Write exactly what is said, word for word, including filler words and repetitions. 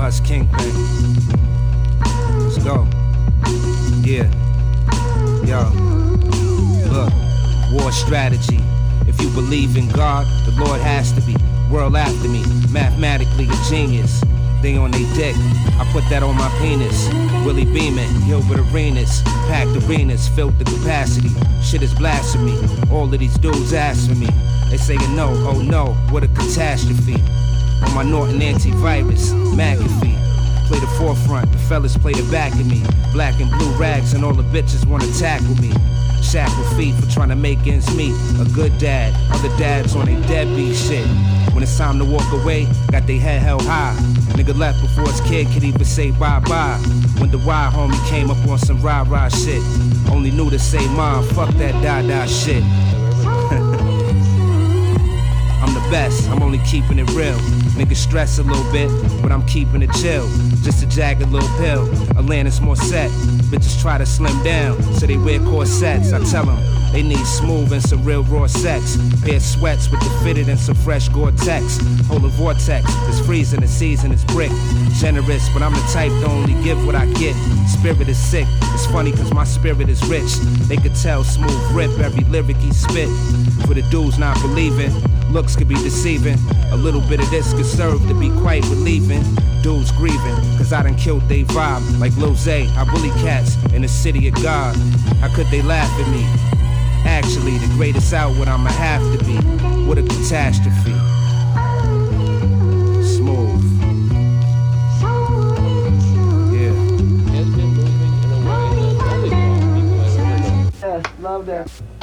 Hus Kingpin. Let's go. Yeah. Yo. Look. War strategy. If you believe in God, the Lord has to be. World after me. Mathematically a genius. They on they dick. I put that on my penis. Willie Beeman, Gilbert Arenas, packed arenas, filled the capacity. Shit is blasphemy. All of these dudes ask for me. They saying no, oh no, what a catastrophe. On my Norton antivirus, McAfee. Play the forefront, the fellas play the back of me. Black and blue rags and all the bitches wanna tackle me. Shackled feet for trying to make ends meet. A good dad, other dads on they deadbeat shit. When it's time to walk away, got they head held high. Nigga left before his kid could even say bye-bye. When the ride homie came up on some rah-rah shit. Only knew to say, Mom, fuck that da-da shit. I'm the best, I'm only keeping it real. Niggas stress a little bit, but I'm keeping it chill. Just a jagged little pill, Atlantis more set. Bitches try to slim down, so they wear corsets. I tell them, they need smooth and some real raw sex. Pair of sweats with the fitted and some fresh Gore-Tex. Hold a vortex, it's freezing, the season is brick. Generous, but I'm the type to only give what I get. Spirit is sick, it's funny cause my spirit is rich. They could tell smooth rip every lyric he spit. For the dudes not believing, looks could be deceiving. A little bit of this could serve to be quite relieving. Dudes grieving, cause I done killed they vibe. Like Lil Zay, I bully cats in the city of God. How could they laugh at me? Actually, the greatest out what I'ma have to be. What a catastrophe. Smooth. Yeah. Yes, love that.